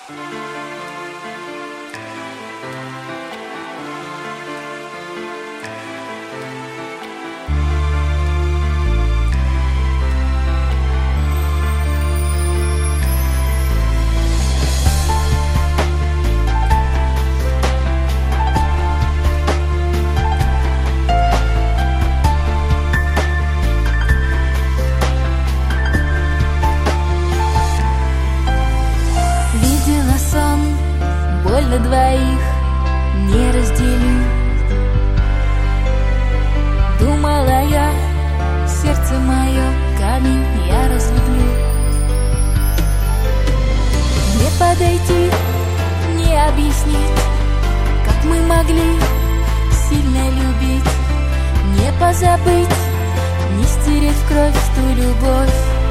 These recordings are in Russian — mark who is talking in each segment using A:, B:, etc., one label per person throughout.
A: Для двоих не разделю. Думала я, сердце мое, камень я разлюблю. Не подойти, не объяснить, как мы могли сильно любить. Не позабыть, не стереть в кровь ту любовь.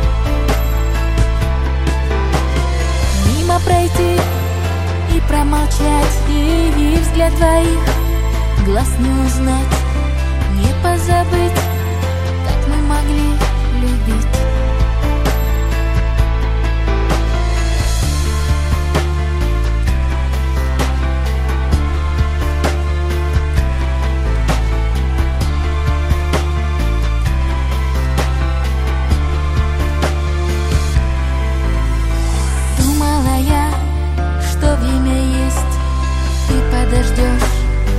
A: Мимо пройти и промолчать, и взгляд твоих глаз не узнать. Не позабыть, как мы могли любить. Думала я, что время есть, ты подождешь.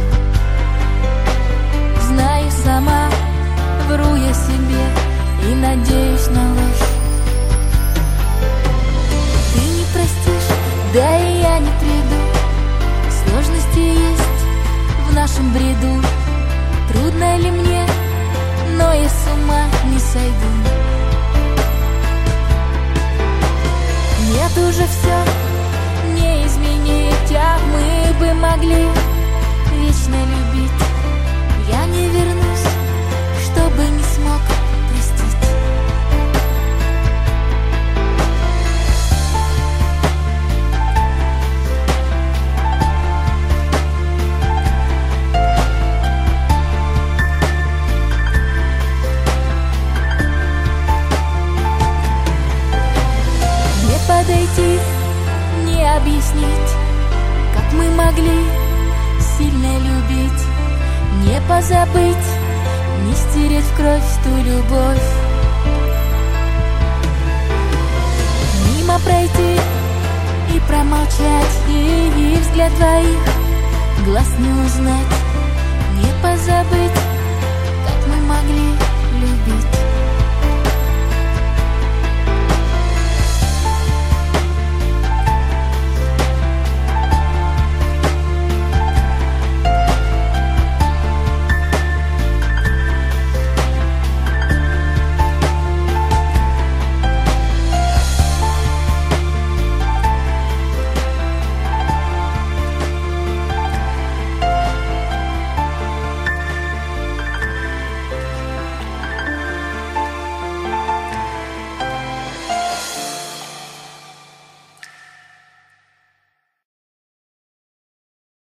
A: Знаю сама, вру я себе и надеюсь на ложь. Ты не простишь, да и я не приду. Сложности есть в нашем бреду. Трудно ли мне, но я с ума не сойду. Нет, уже все не изменить, а мы бы могли вечно любить. Я не вернусь, чтобы не смог простить. Не подойти, не объяснить, как мы могли сильно любить. Не позабыть, не стереть в кровь ту любовь. Мимо пройти и промолчать, и взгляд твоих глаз не узнать. Не позабыть, как мы могли любить.